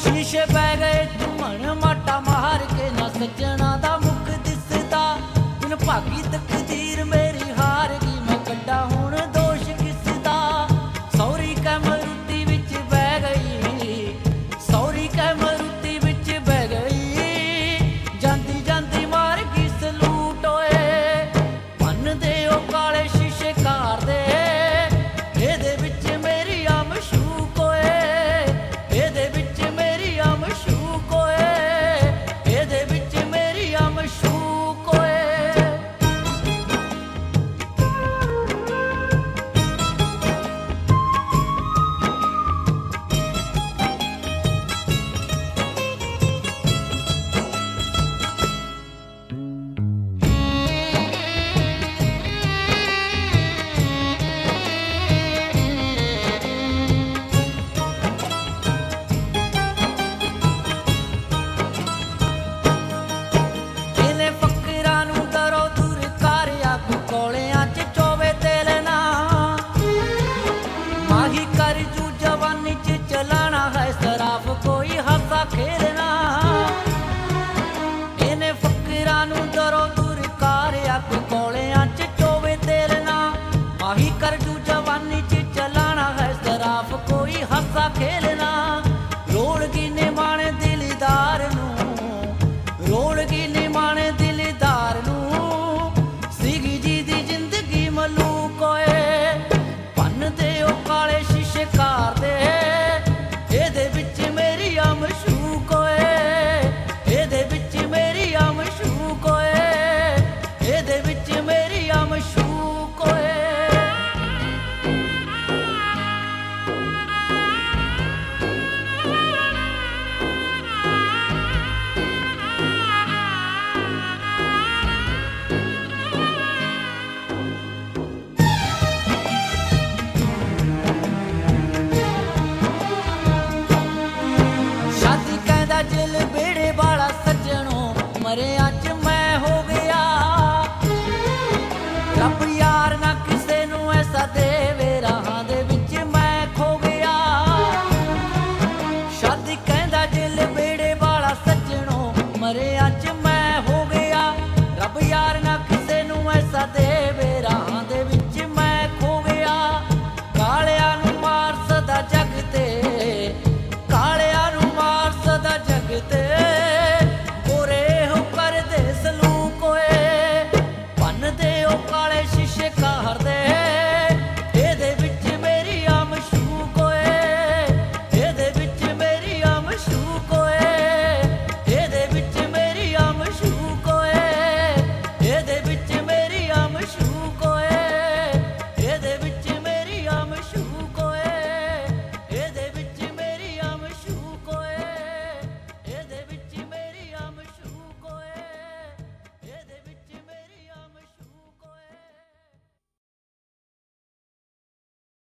शीशे पै गए झूमन माटा मार के ना सज्जना दा मुख दिसदा बिन भागी तकदीर मेरी हार गई मैं कड्डा हुण दोष किसदा सौरी कै मरुती विच बह गई सौरी कै मरुती विच बह गई जांदी जांदी मार गई सलूट होए भन दे ओ काले शीशे कार दे एदे विच मेरी आमशूक होए एदे विच मेरी आमशूक होए एदे विच मेरी आमशूक होए। ਇਹਨੇ ਫਕਰਾਂ ਨੂੰ ਕਰੋ ਦੂਰ ਕਰ ਆਗੂ ਕੋਲਿਆਂ 'ਚ ਚੋਵੇ ਤੇਲ ਨਾ ਮਾਹੀ ਕਰ ਜੂ ਜਵਾਨੀ 'ਚ ਚਲਾਣਾ ਹੈ ਸਰਾਫ ਕੋਈ ਹਾਸਾ ਖੇਲਣਾ ਇਹਨੇ ਫਕਰਾਂ ਨੂੰ ਕਰੋ ਦੂਰ ਕਰ ਆਗੂ ਕੋਲਿਆਂ 'ਚ ਚੋਵੇ ਤੇਲ ਨਾ ਮਾਹੀ ਕਰ ਜੂ ਜਵਾਨੀ 'ਚ ਚਲਾਣਾ ਹੈ ਸਰਾਫ ਕੋਈ ਹਾਸਾ ਖੇਲਣਾ ਰੋਲਗੀ ਨੇ ਮਾਣੇ ਦਿਲਦਾਰ ਨੂੰ ਰੋਲਗੀ ਨੀ ਮਾਣੇ ਦਿਲਦਾਰ ਨੂੰ ਸੀਗੀ ਜੀ ਦੀ ਜ਼ਿੰਦਗੀ ਮਲੂਕ ਹੋਏ ਭੰਨ ਦੇ ਉਹ ਕਾਲੇ ਸ਼ੀਸ਼ੇ ਕਾਰ ਦੇ ਇਹਦੇ ਵਿੱਚ ਮੇਰੀ ਆਮਸ਼ੂਕ ਹੋਏ ਇਹਦੇ ਵਿੱਚ ਮੇਰੀ ਆਮਸ਼ੂਕ ਹੋਏ ਇਹਦੇ ਵਿੱਚ ਮੇਰੀ ਆਮਸ਼ੂਕ ਹੋਏ। शादी कहदा जिल बेड़े वाला सज्जनों मरे